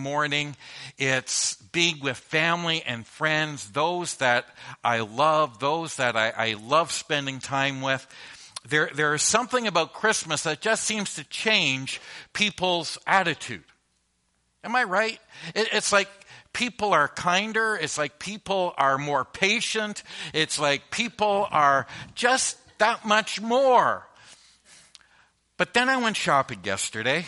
morning. It's being with family and friends, those that I love, those that I love spending time with. There is something about Christmas that just seems to change people's attitude. Am I right? It's like people are kinder. It's like people are more patient. It's like people are just that much more. But then I went shopping yesterday.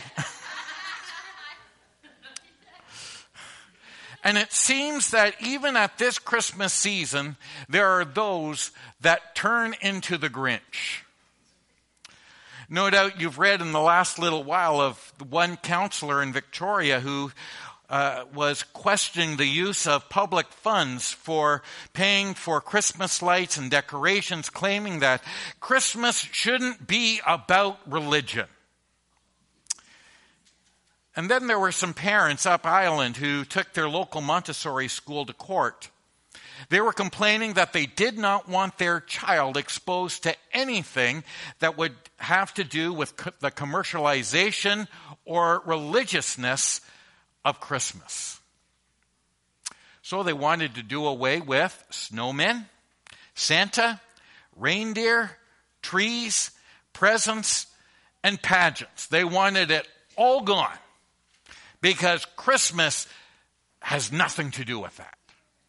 And it seems that even at this Christmas season, there are those that turn into the Grinch. No doubt you've read in the last little while of one counselor in Victoria who was questioning the use of public funds for paying for Christmas lights and decorations, claiming that Christmas shouldn't be about religion. And then there were some parents up Island who took their local Montessori school to court. They were complaining that they did not want their child exposed to anything that would have to do with the commercialization or religiousness of Christmas. So they wanted to do away with snowmen, Santa, reindeer, trees, presents, and pageants. They wanted it all gone because Christmas has nothing to do with that.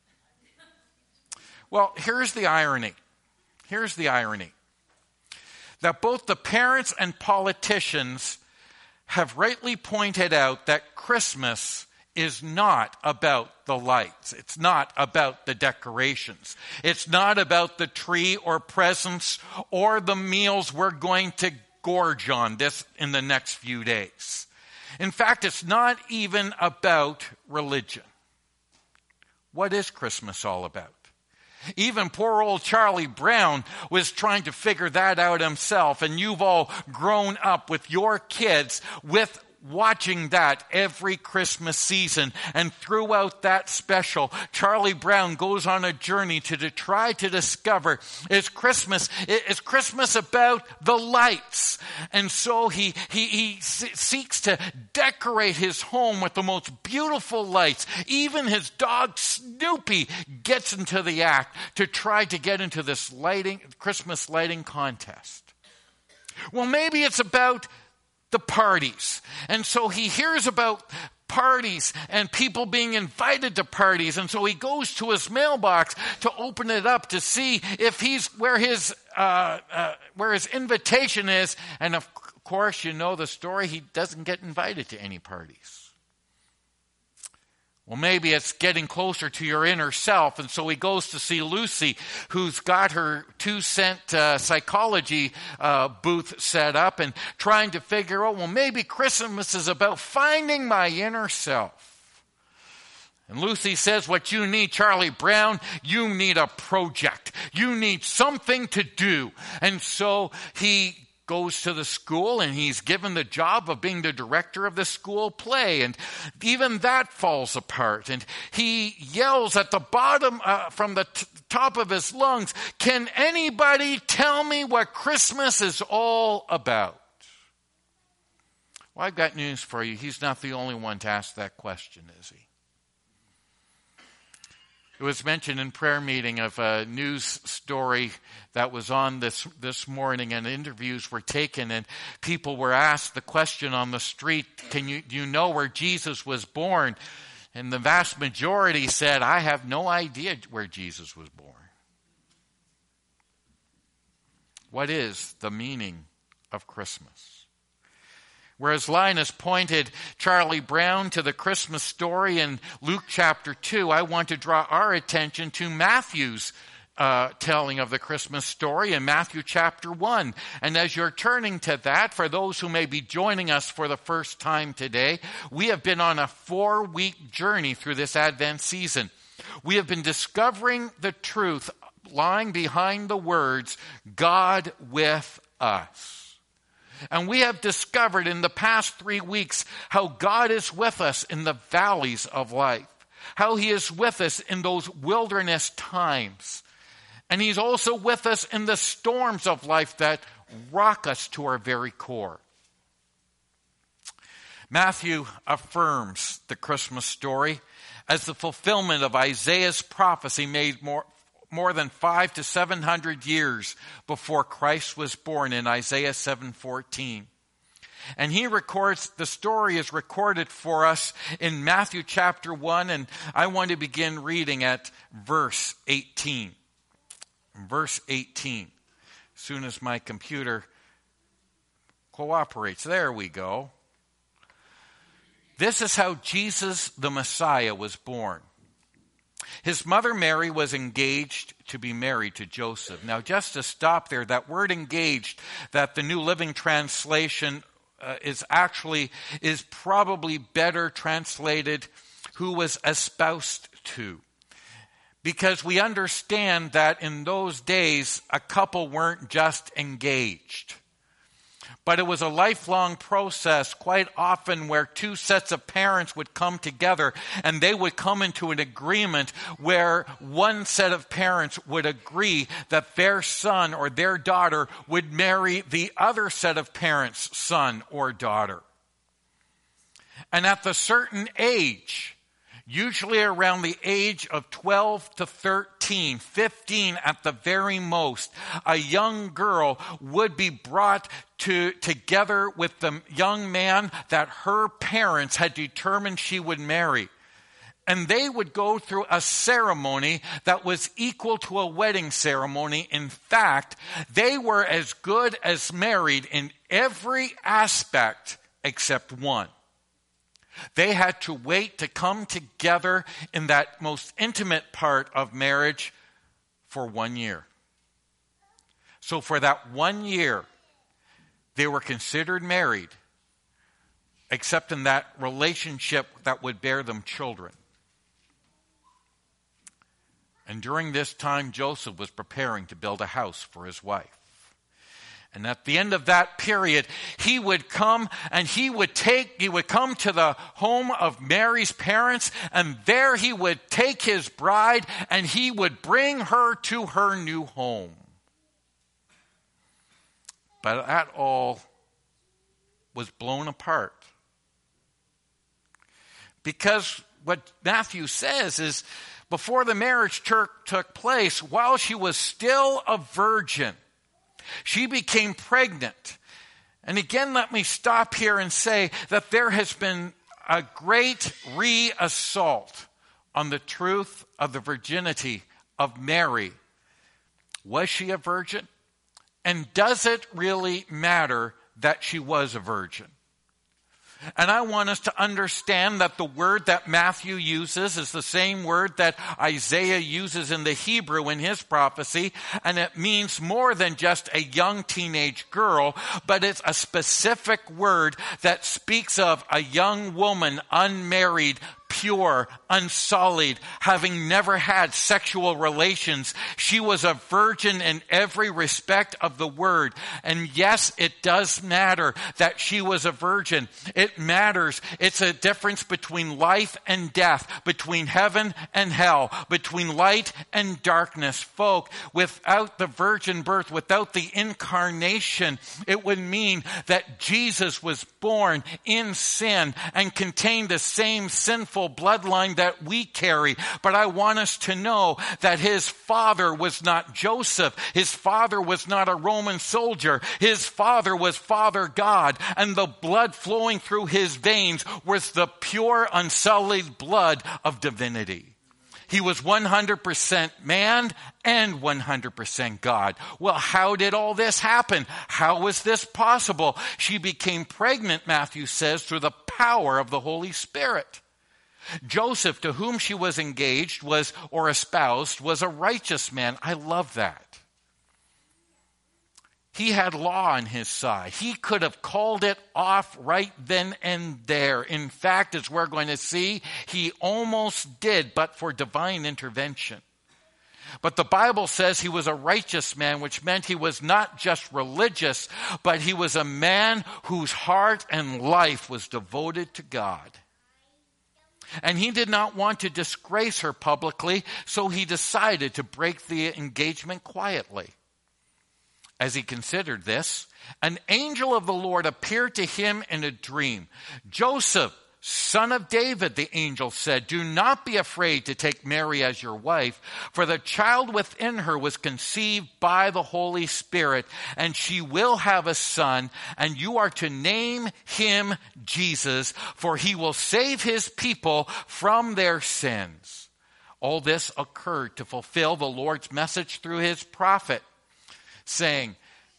Well, here's the irony. Here's the irony. That both the parents and politicians have rightly pointed out that Christmas is not about the lights. It's not about the decorations. It's not about the tree or presents or the meals we're going to gorge on this in the next few days. In fact, it's not even about religion. What is Christmas all about? Even poor old Charlie Brown was trying to figure that out himself, and you've all grown up with your kids with watching that every Christmas season. And throughout that special, Charlie Brown goes on a journey to try to discover, is Christmas about the lights? And so he seeks to decorate his home with the most beautiful lights. Even his dog Snoopy gets into the act to try to get into this Christmas lighting contest. Well, maybe it's about the parties. And so he hears about parties and people being invited to parties. And so he goes to his mailbox to open it up to see if he's where his invitation is. And of course, you know the story. He doesn't get invited to any parties. Well, maybe it's getting closer to your inner self, and so he goes to see Lucy, who's got her 2-cent psychology booth set up and trying to figure out, well, maybe Christmas is about finding my inner self. And Lucy says, what you need, Charlie Brown, you need a project. You need something to do. And so he goes to the school, and he's given the job of being the director of the school play, and even that falls apart. And he yells at the bottom from the top of his lungs, can anybody tell me what Christmas is all about? Well, I've got news for you. He's not the only one to ask that question, is he? It was mentioned in prayer meeting of a news story that was on this morning, and interviews were taken, and people were asked the question on the street, do you know where Jesus was born? And the vast majority said, I have no idea where Jesus was born. What is the meaning of Christmas? Whereas Linus pointed Charlie Brown to the Christmas story in Luke chapter 2, I want to draw our attention to Matthew's telling of the Christmas story in Matthew chapter 1. And as you're turning to that, for those who may be joining us for the first time today, we have been on a 4-week journey through this Advent season. We have been discovering the truth lying behind the words, God with us. And we have discovered in the past 3 weeks how God is with us in the valleys of life, how he is with us in those wilderness times. And he's also with us in the storms of life that rock us to our very core. Matthew affirms the Christmas story as the fulfillment of Isaiah's prophecy made more than 500 to 700 years before Christ was born in Isaiah 7:14. And he records, the story is recorded for us in Matthew chapter 1, and I want to begin reading at verse 18. Verse 18. As soon as my computer cooperates. There we go. This is how Jesus the Messiah was born. His mother Mary was engaged to be married to Joseph. Now, just to stop there, that word engaged, that the New Living Translation is probably better translated who was espoused to. Because we understand that in those days, a couple weren't just engaged. But it was a lifelong process, quite often where two sets of parents would come together and they would come into an agreement where one set of parents would agree that their son or their daughter would marry the other set of parents' son or daughter. And at the certain age, usually around the age of 12 to 13, 15 at the very most, a young girl would be brought together with the young man that her parents had determined she would marry. And they would go through a ceremony that was equal to a wedding ceremony. In fact, they were as good as married in every aspect except one. They had to wait to come together in that most intimate part of marriage for 1 year. So for that 1 year, they were considered married, except in that relationship that would bear them children. And during this time, Joseph was preparing to build a house for his wife. And at the end of that period, he would come and he would come to the home of Mary's parents, and there he would take his bride and he would bring her to her new home. But that all was blown apart. Because what Matthew says is, before the marriage took place, while she was still a virgin, she became pregnant. And again, let me stop here and say that there has been a great reassault on the truth of the virginity of Mary. Was she a virgin? And does it really matter that she was a virgin? And I want us to understand that the word that Matthew uses is the same word that Isaiah uses in the Hebrew in his prophecy, and it means more than just a young teenage girl, but it's a specific word that speaks of a young woman, unmarried, pure, unsullied, having never had sexual relations. She was a virgin in every respect of the word. And yes, it does matter that she was a virgin. It matters. It's a difference between life and death, between heaven and hell, between light and darkness. Folk, without the virgin birth, without the incarnation, it would mean that Jesus was born in sin and contained the same sinful bloodline that we carry. But I want us to know that his father was not Joseph. His father was not a Roman soldier. His father was Father God, and the blood flowing through his veins was the pure, unsullied blood of divinity. He was 100% man and 100% God. Well, how did all this happen? How was this possible? She became pregnant, Matthew says, through the power of the Holy Spirit. Joseph, to whom she was engaged or espoused, was a righteous man. I love that. He had law on his side. He could have called it off right then and there. In fact, as we're going to see, he almost did, but for divine intervention. But the Bible says he was a righteous man, which meant he was not just religious, but he was a man whose heart and life was devoted to God. And he did not want to disgrace her publicly, so he decided to break the engagement quietly. As he considered this, an angel of the Lord appeared to him in a dream. "Joseph, son of David," the angel said, "do not be afraid to take Mary as your wife, for the child within her was conceived by the Holy Spirit, and she will have a son, and you are to name him Jesus, for he will save his people from their sins." All this occurred to fulfill the Lord's message through his prophet, saying,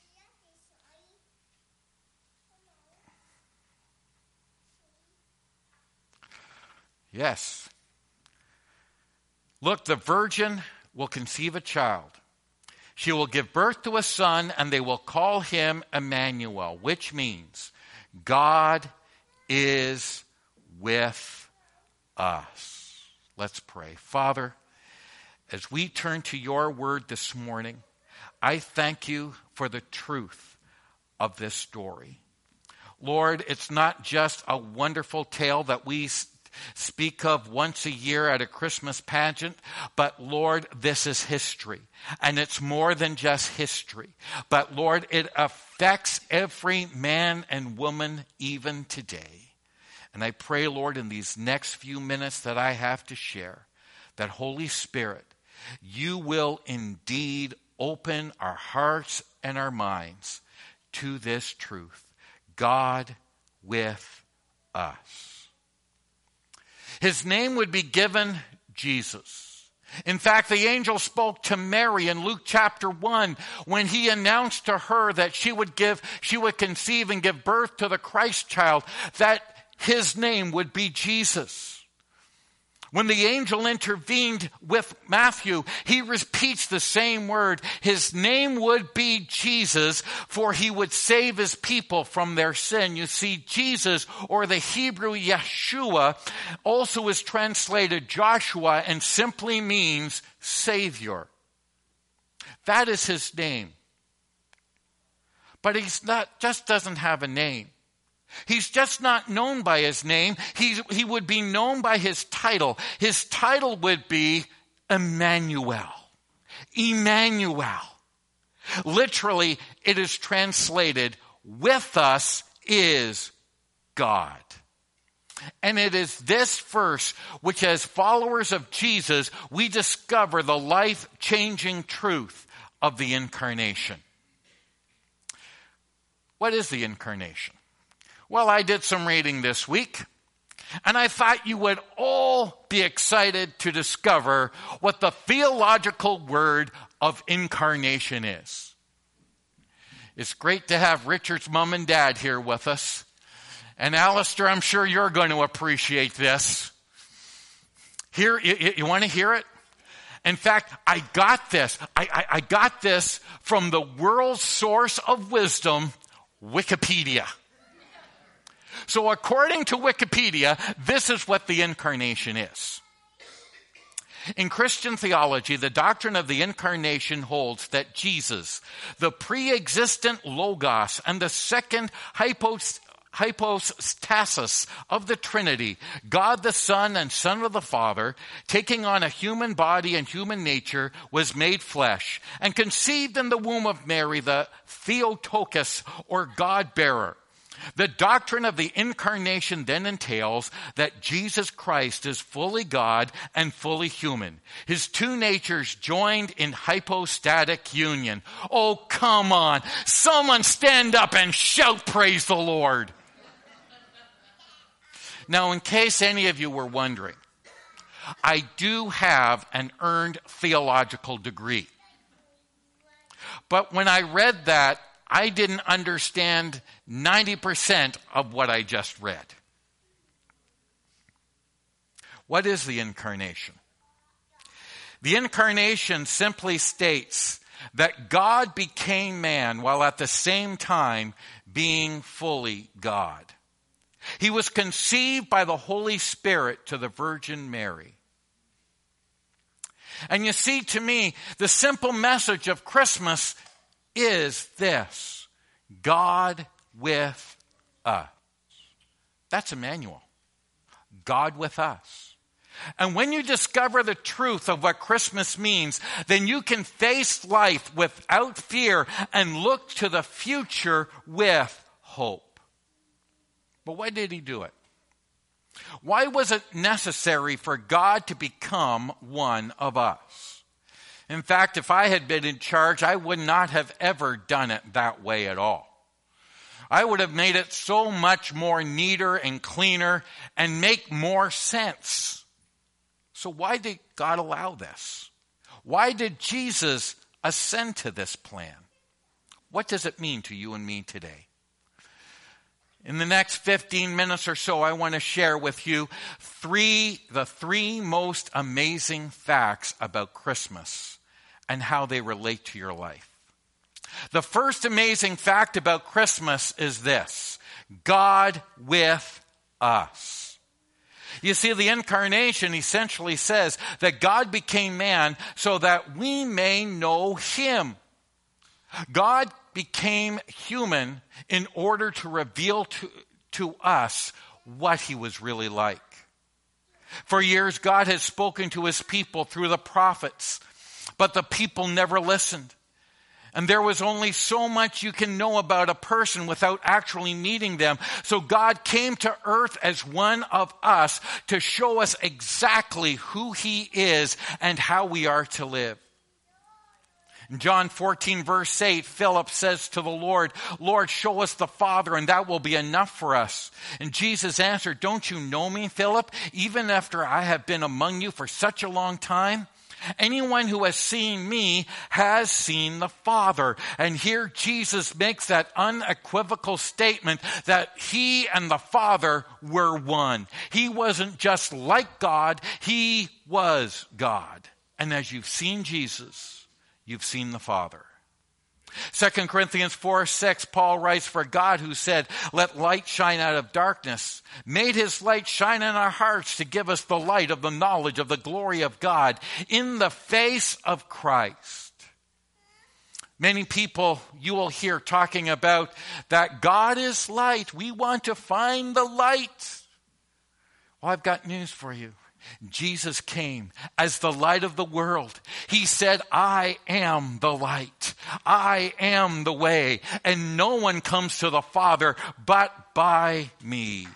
yes, "Look, the virgin will conceive a child. She will give birth to a son, and they will call him Emmanuel," which means God is with us. Let's pray. Father, as we turn to your word this morning, I thank you for the truth of this story. Lord, it's not just a wonderful tale that we speak of once a year at a Christmas pageant, but Lord, this is history. And it's more than just history. But Lord, it affects every man and woman even today. And I pray, Lord, in these next few minutes that I have to share, that Holy Spirit, you will indeed open our hearts and our minds to this truth. God with us. His name would be given Jesus. In fact, the angel spoke to Mary in Luke chapter 1 when he announced to her that she would conceive and give birth to the Christ child, that his name would be Jesus. When the angel intervened with Matthew, he repeats the same word. His name would be Jesus, for he would save his people from their sin. You see, Jesus, or the Hebrew Yeshua, also is translated Joshua and simply means Savior. That is his name. But just doesn't have a name. He's just not known by his name. He would be known by his title. His title would be Emmanuel. Emmanuel. Literally, it is translated, "with us is God." And it is this verse which, as followers of Jesus, we discover the life-changing truth of the incarnation. What is the incarnation? Well, I did some reading this week, and I thought you would all be excited to discover what the theological word of incarnation is. It's great to have Richard's mom and dad here with us. And Alistair, I'm sure you're going to appreciate this. Here, you want to hear it? In fact, I got this. I got this from the world's source of wisdom, Wikipedia. So according to Wikipedia, this is what the incarnation is. In Christian theology, the doctrine of the incarnation holds that Jesus, the pre-existent Logos and the second hypostasis of the Trinity, God the Son and Son of the Father, taking on a human body and human nature, was made flesh and conceived in the womb of Mary, the Theotokos, or God-bearer. The doctrine of the incarnation then entails that Jesus Christ is fully God and fully human. His two natures joined in hypostatic union. Oh, come on. Someone stand up and shout, "Praise the Lord." Now, in case any of you were wondering, I do have an earned theological degree. But when I read that, I didn't understand 90% of what I just read. What is the incarnation? The incarnation simply states that God became man while at the same time being fully God. He was conceived by the Holy Spirit to the Virgin Mary. And you see, to me, the simple message of Christmas is this: God with us. That's Emmanuel. God with us. And when you discover the truth of what Christmas means, then you can face life without fear and look to the future with hope. But why did he do it? Why was it necessary for God to become one of us? In fact, if I had been in charge, I would not have ever done it that way at all. I would have made it so much more neater and cleaner and make more sense. So why did God allow this? Why did Jesus ascend to this plan? What does it mean to you and me today? In the next 15 minutes or so, I want to share with you the three most amazing facts about Christmas and how they relate to your life. The first amazing fact about Christmas is this: God with us. You see, the incarnation essentially says that God became man so that we may know him. God became human in order to reveal to us what he was really like. For years, God has spoken to his people through the prophets, but the people never listened. And there was only so much you can know about a person without actually meeting them. So God came to earth as one of us to show us exactly who he is and how we are to live. In John 14, verse 8, Philip says to the Lord, "Lord, show us the Father, and that will be enough for us." And Jesus answered, "Don't you know me, Philip, even after I have been among you for such a long time? Anyone who has seen me has seen the Father." And here Jesus makes that unequivocal statement that he and the Father were one. He wasn't just like God, he was God. And as you've seen Jesus, you've seen the Father. 2 Corinthians 4:6, Paul writes, "For God, who said, 'Let light shine out of darkness,' made his light shine in our hearts to give us the light of the knowledge of the glory of God in the face of Christ." Many people you will hear talking about that God is light. We want to find the light. Well, I've got news for you. Jesus came as the light of the world. He said, "I am the light. I am the way, and no one comes to the Father but by me."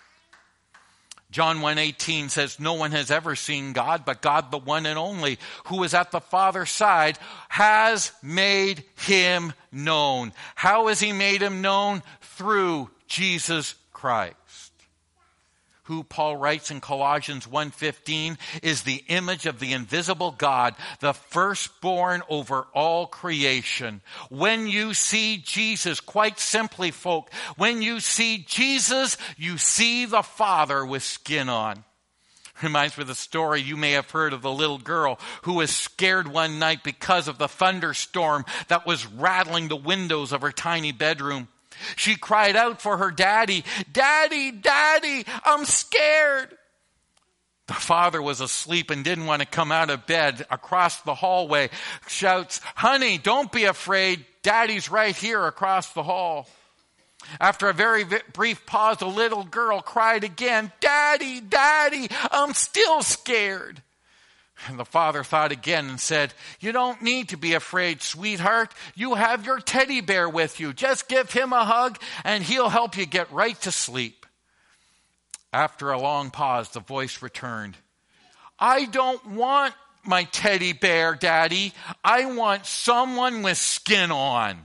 John 1:18 says, "No one has ever seen God, but God, the one and only, who is at the Father's side, has made him known." How has he made him known? Through Jesus Christ, who Paul writes in Colossians 1:15 is the image of the invisible God, the firstborn over all creation. When you see Jesus, quite simply, folk, when you see Jesus, you see the Father with skin on. Reminds me of the story you may have heard of the little girl who was scared one night because of the thunderstorm that was rattling the windows of her tiny bedroom. She cried out for her daddy, "Daddy, Daddy, I'm scared." The father was asleep and didn't want to come out of bed. Across the hallway, shouts, "Honey, don't be afraid. Daddy's right here across the hall." After a very brief pause, the little girl cried again, "Daddy, Daddy, I'm still scared." And the father thought again and said, "You don't need to be afraid, sweetheart. You have your teddy bear with you. Just give him a hug and he'll help you get right to sleep." After a long pause, the voice returned, "I don't want my teddy bear, Daddy. I want someone with skin on."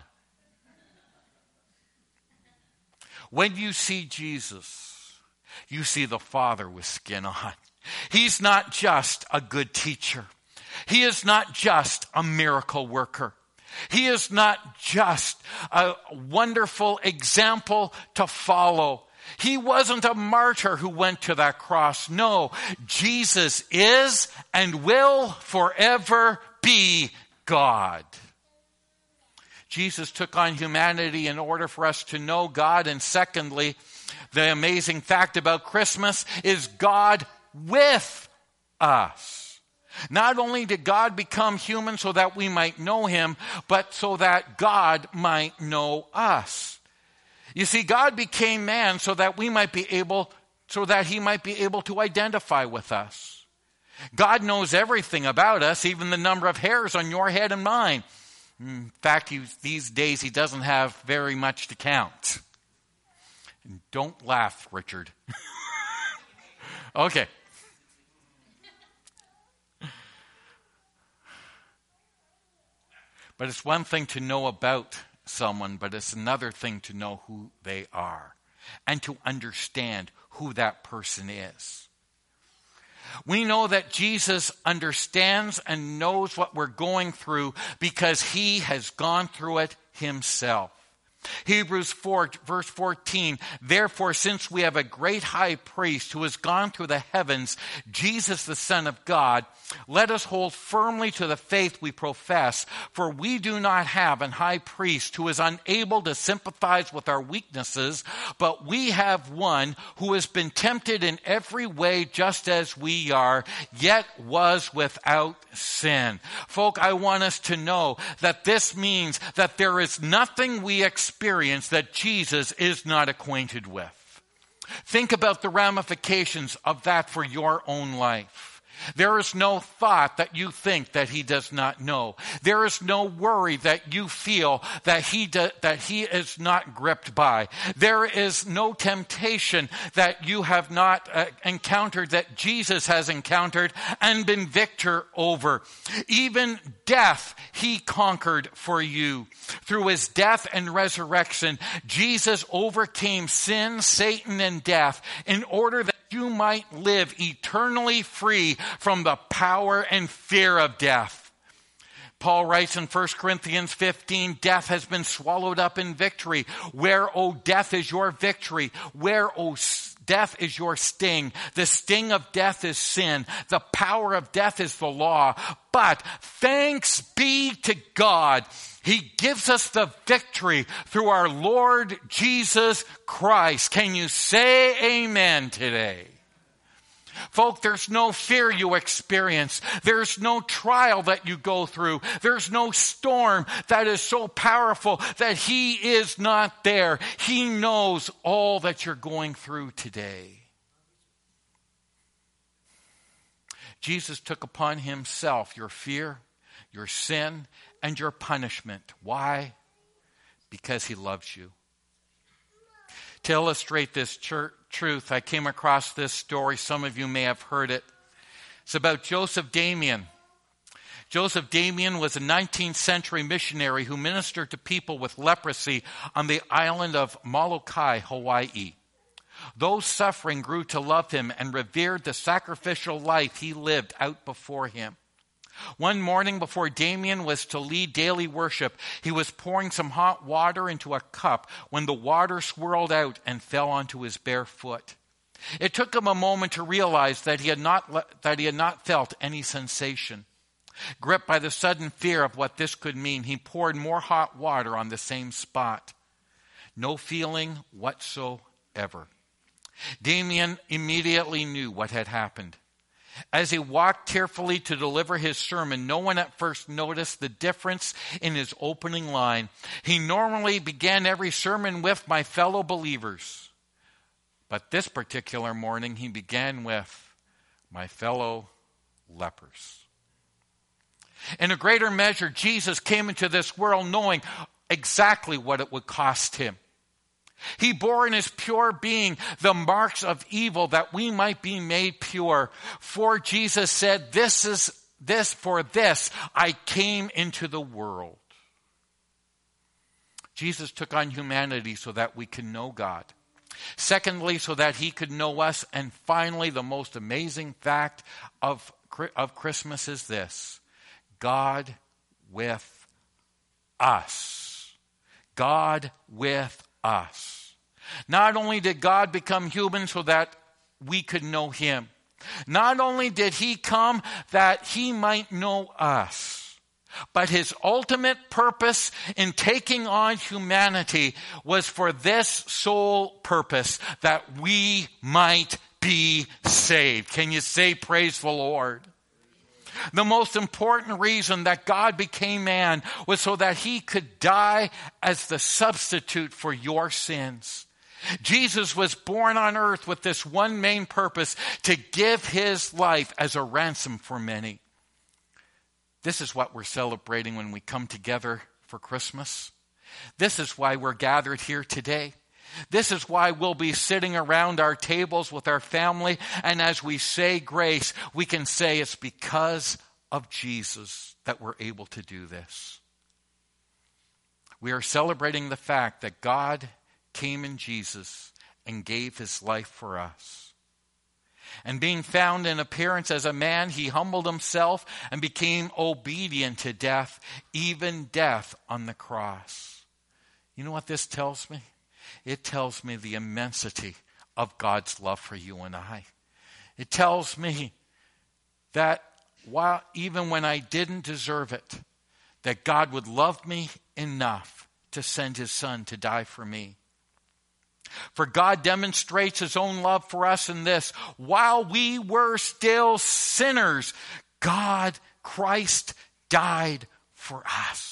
When you see Jesus, you see the Father with skin on. He's not just a good teacher. He is not just a miracle worker. He is not just a wonderful example to follow. He wasn't a martyr who went to that cross. No, Jesus is and will forever be God. Jesus took on humanity in order for us to know God. And secondly, the amazing fact about Christmas is God with us. Not only did God become human so that we might know him, but so that God might know us. You see, God became man so that he might be able to identify with us. God knows everything about us, even the number of hairs on your head and mine. In fact, these days he doesn't have very much to count. And don't laugh, Richard. Okay. But it's one thing to know about someone, but it's another thing to know who they are and to understand who that person is. We know that Jesus understands and knows what we're going through because he has gone through it himself. Hebrews 4, verse 14, therefore, since we have a great high priest who has gone through the heavens, Jesus the Son of God, let us hold firmly to the faith we profess, for we do not have an high priest who is unable to sympathize with our weaknesses, but we have one who has been tempted in every way just as we are, yet was without sin. Folk, I want us to know that this means that there is nothing we experience that Jesus is not acquainted with. Think about the ramifications of that for your own life. There is no thought that you think that he does not know. There is no worry that you feel that he is not gripped by. There is no temptation that you have not encountered that Jesus has encountered and been victor over. Even death he conquered for you. Through his death and resurrection, Jesus overcame sin, Satan, and death in order that you might live eternally free from the power and fear of death. Paul writes in 1 Corinthians 15, death has been swallowed up in victory. Where, O death, is your victory? Where, O death, is your sting? The sting of death is sin. The power of death is the law. But thanks be to God, he gives us the victory through our Lord Jesus Christ. Can you say amen today? Folk, there's no fear you experience. There's no trial that you go through. There's no storm that is so powerful that he is not there. He knows all that you're going through today. Jesus took upon himself your fear, your sin, and your punishment. Why? Because he loves you. To illustrate this truth, I came across this story. Some of you may have heard it. It's about Joseph Damien. Joseph Damien was a 19th century missionary who ministered to people with leprosy on the island of Molokai, Hawaii. Those suffering grew to love him and revered the sacrificial life he lived out before him. One morning before Damien was to lead daily worship, he was pouring some hot water into a cup when the water swirled out and fell onto his bare foot. It took him a moment to realize that he had not felt any sensation. Gripped by the sudden fear of what this could mean, he poured more hot water on the same spot. No feeling whatsoever. Damien immediately knew what had happened. As he walked tearfully to deliver his sermon, no one at first noticed the difference in his opening line. He normally began every sermon with, "My fellow believers." But this particular morning, he began with, "My fellow lepers." In a greater measure, Jesus came into this world knowing exactly what it would cost him. He bore in his pure being the marks of evil that we might be made pure. For Jesus said, for this I came into the world. Jesus took on humanity so that we can know God. Secondly, so that he could know us. And finally, the most amazing fact of Christmas is this: God with us. God with us. Not only did God become human so that we could know him, not only did he come that he might know us, but his ultimate purpose in taking on humanity was for this sole purpose, that we might be saved. Can you say praise the Lord? The most important reason that God became man was so that he could die as the substitute for your sins. Jesus was born on earth with this one main purpose, to give his life as a ransom for many. This is what we're celebrating when we come together for Christmas. This is why we're gathered here today. This is why we'll be sitting around our tables with our family, and as we say grace, we can say it's because of Jesus that we're able to do this. We are celebrating the fact that God came in Jesus and gave his life for us. And being found in appearance as a man, he humbled himself and became obedient to death, even death on the cross. You know what this tells me? It tells me the immensity of God's love for you and I. It tells me that even when I didn't deserve it, that God would love me enough to send his Son to die for me. For God demonstrates his own love for us in this: while we were still sinners, Christ died for us.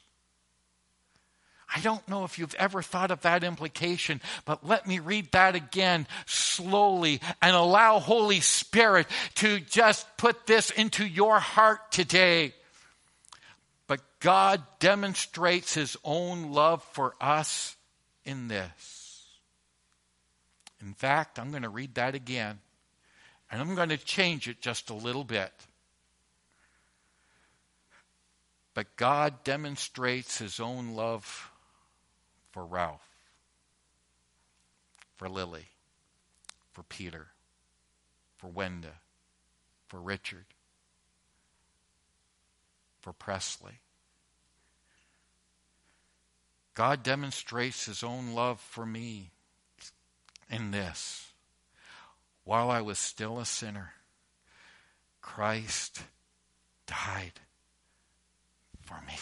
I don't know if you've ever thought of that implication, but let me read that again slowly and allow Holy Spirit to just put this into your heart today. But God demonstrates his own love for us in this. In fact, I'm going to read that again, and I'm going to change it just a little bit. But God demonstrates his own love for Ralph, for Lily, for Peter, for Wenda, for Richard, for Presley. God demonstrates his own love for me in this: while I was still a sinner, Christ died for me.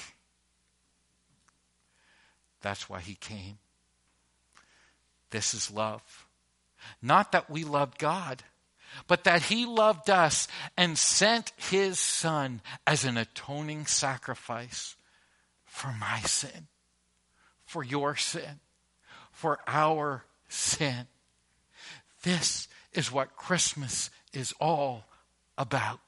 That's why he came. This is love. Not that we loved God, but that he loved us and sent his Son as an atoning sacrifice for my sin, for your sin, for our sin. This is what Christmas is all about.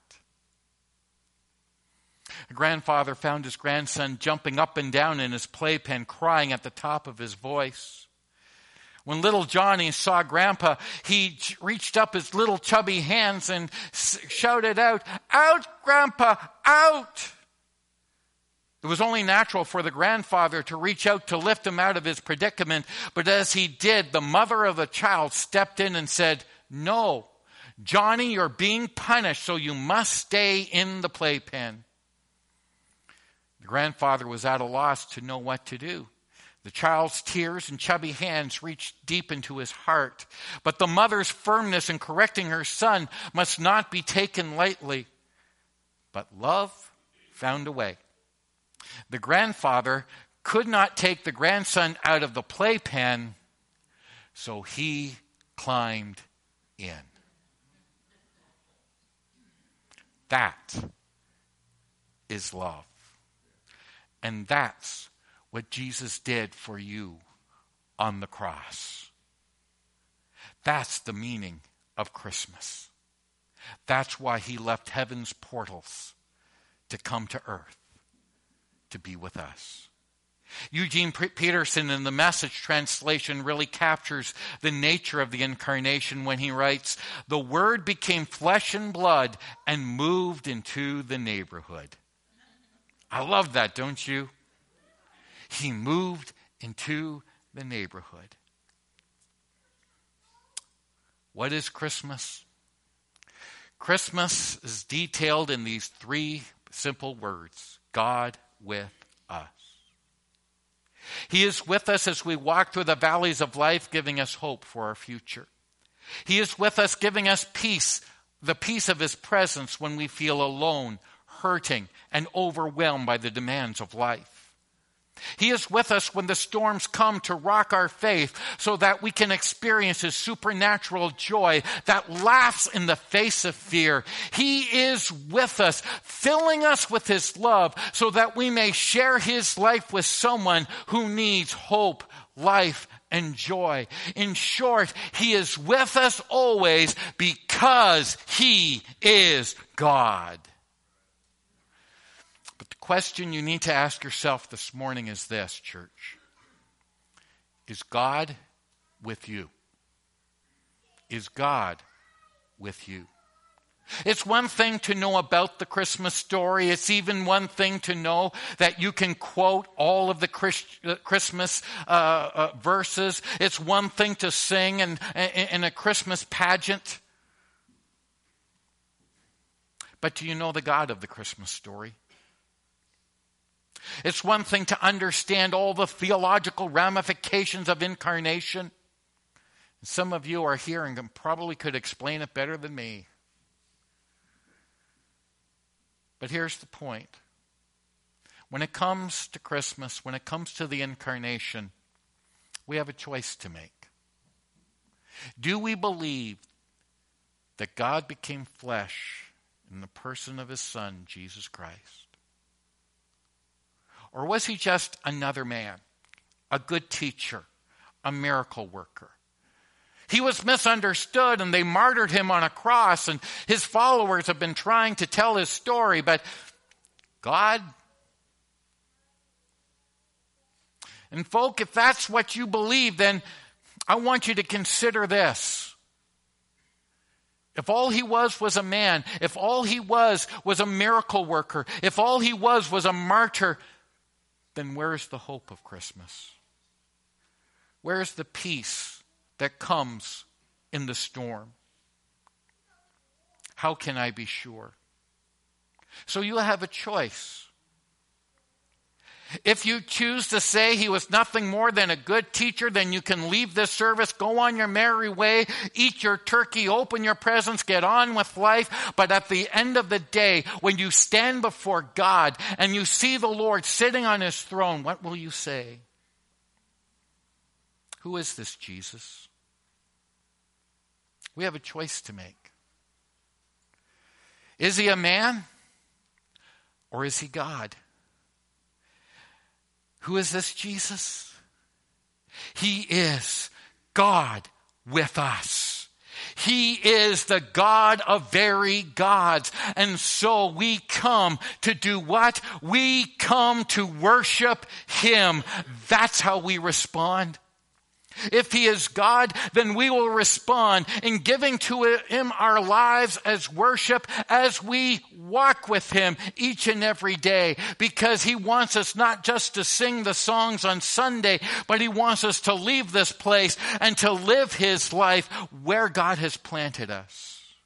A grandfather found his grandson jumping up and down in his playpen, crying at the top of his voice. When little Johnny saw Grandpa, he reached up his little chubby hands and shouted out, "Out, Grandpa, out!" It was only natural for the grandfather to reach out to lift him out of his predicament, but as he did, the mother of the child stepped in and said, "No, Johnny, you're being punished, so you must stay in the playpen." The grandfather was at a loss to know what to do. The child's tears and chubby hands reached deep into his heart, but the mother's firmness in correcting her son must not be taken lightly. But love found a way. The grandfather could not take the grandson out of the playpen, so he climbed in. That is love. And that's what Jesus did for you on the cross. That's the meaning of Christmas. That's why he left heaven's portals to come to earth, to be with us. Eugene Peterson in the Message translation really captures the nature of the incarnation when he writes, "The Word became flesh and blood and moved into the neighborhood." I love that, don't you? He moved into the neighborhood. What is Christmas? Christmas is detailed in these three simple words: God with us. He is with us as we walk through the valleys of life, giving us hope for our future. He is with us, giving us peace, the peace of his presence when we feel alone, hurting, and overwhelmed by the demands of life. He is with us when the storms come to rock our faith so that we can experience his supernatural joy that laughs in the face of fear. He is with us, filling us with his love so that we may share his life with someone who needs hope, life, and joy. In short, he is with us always because he is God. But the question you need to ask yourself this morning is this, church. Is God with you? Is God with you? It's one thing to know about the Christmas story. It's even one thing to know that you can quote all of the Christmas verses. It's one thing to sing in a Christmas pageant. But do you know the God of the Christmas story? It's one thing to understand all the theological ramifications of incarnation. Some of you are here and probably could explain it better than me. But here's the point. When it comes to Christmas, when it comes to the incarnation, we have a choice to make. Do we believe that God became flesh in the person of his Son, Jesus Christ? Or was he just another man, a good teacher, a miracle worker? He was misunderstood and they martyred him on a cross, and his followers have been trying to tell his story, but God? And folk, if that's what you believe, then I want you to consider this. If all he was a man, if all he was a miracle worker, if all he was a martyr, then where's the hope of Christmas? Where's the peace that comes in the storm? How can I be sure? So you have a choice. If you choose to say he was nothing more than a good teacher, then you can leave this service, go on your merry way, eat your turkey, open your presents, get on with life. But at the end of the day, when you stand before God and you see the Lord sitting on his throne, what will you say? Who is this Jesus? We have a choice to make. Is he a man or is he God? Who is this Jesus? He is God with us. He is the God of very gods. And so we come to do what? We come to worship him. That's how we respond. If he is God, then we will respond in giving to him our lives as worship as we walk with him each and every day, because he wants us not just to sing the songs on Sunday, but he wants us to leave this place and to live his life where God has planted us.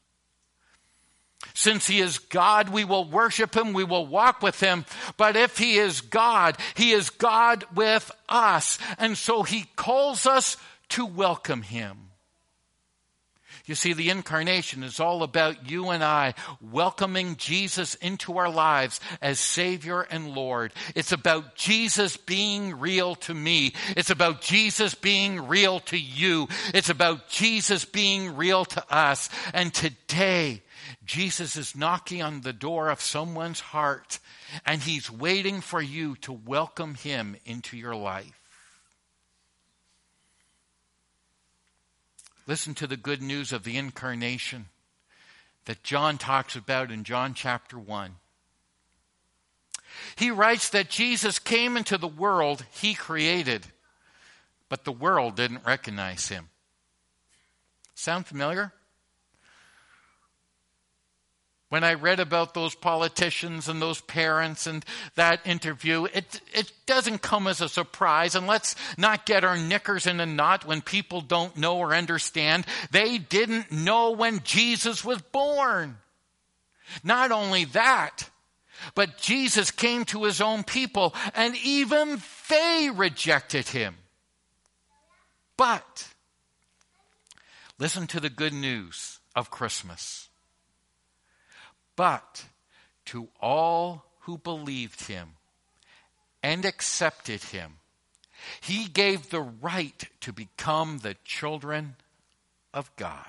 Since he is God, we will worship him, we will walk with him. But if he is God with us. And so he calls us to welcome him. You see, the incarnation is all about you and I welcoming Jesus into our lives as Savior and Lord. It's about Jesus being real to me. It's about Jesus being real to you. It's about Jesus being real to us. And today, Jesus is knocking on the door of someone's heart, and he's waiting for you to welcome him into your life. Listen to the good news of the incarnation that John talks about in John chapter 1. He writes that Jesus came into the world he created, but the world didn't recognize him. Sound familiar? When I read about those politicians and those parents and that interview, it doesn't come as a surprise. And let's not get our knickers in a knot when people don't know or understand. They didn't know when Jesus was born. Not only that, but Jesus came to his own people and even they rejected him. But listen to the good news of Christmas. But to all who believed him and accepted him, he gave the right to become the children of God.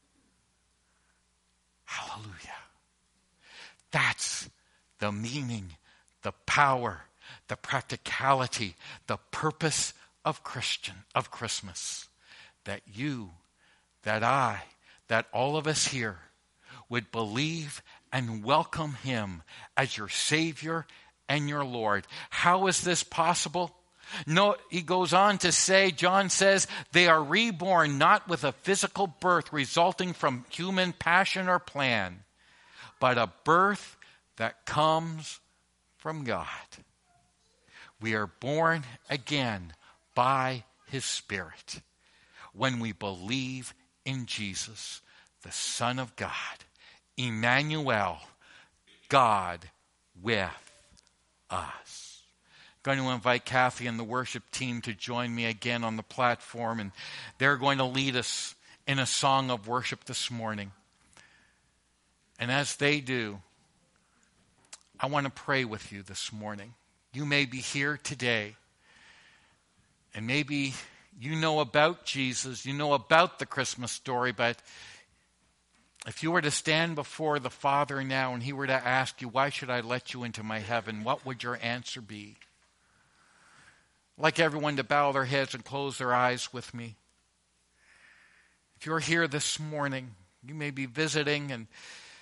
Hallelujah. That's the meaning, the power, the practicality, the purpose of Christmas, that you, that I, that all of us here would believe and welcome him as your Savior and your Lord. How is this possible? No, he goes on to say, John says, they are reborn not with a physical birth resulting from human passion or plan, but a birth that comes from God. We are born again by his Spirit when we believe in Jesus, the Son of God, Emmanuel, God with us. I'm going to invite Kathy and the worship team to join me again on the platform, and they're going to lead us in a song of worship this morning. And as they do, I want to pray with you this morning. You may be here today, and maybe you know about Jesus, you know about the Christmas story, but if you were to stand before the Father now and he were to ask you, why should I let you into my heaven? What would your answer be? I'd like everyone to bow their heads and close their eyes with me. If you're here this morning, you may be visiting and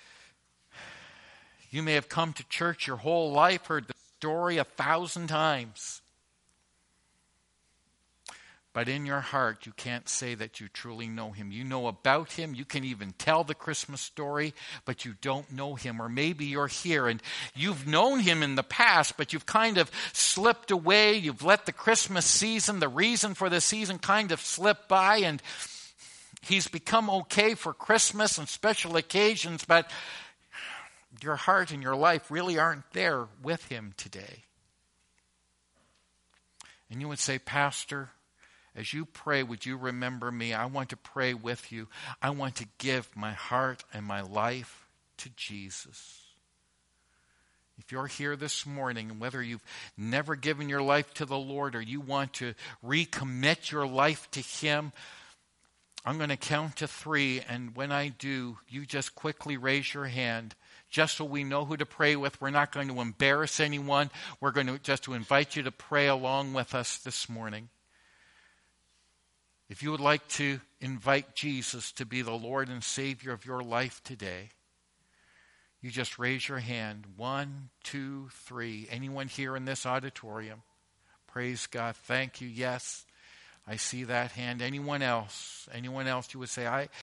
you may have come to church your whole life, heard the story 1,000 times. But in your heart, you can't say that you truly know him. You know about him. You can even tell the Christmas story, but you don't know him. Or maybe you're here and you've known him in the past, but you've kind of slipped away. You've let the Christmas season, the reason for the season, kind of slip by, and he's become okay for Christmas and special occasions, but your heart and your life really aren't there with him today. And you would say, Pastor, as you pray, would you remember me? I want to pray with you. I want to give my heart and my life to Jesus. If you're here this morning, and whether you've never given your life to the Lord or you want to recommit your life to him, I'm going to count to 3, and when I do, you just quickly raise your hand, just so we know who to pray with. We're not going to embarrass anyone. We're going to just to invite you to pray along with us this morning. If you would like to invite Jesus to be the Lord and Savior of your life today, you just raise your hand. 1, 2, 3. Anyone here in this auditorium? Praise God. Thank you. Yes, I see that hand. Anyone else? Anyone else you would say,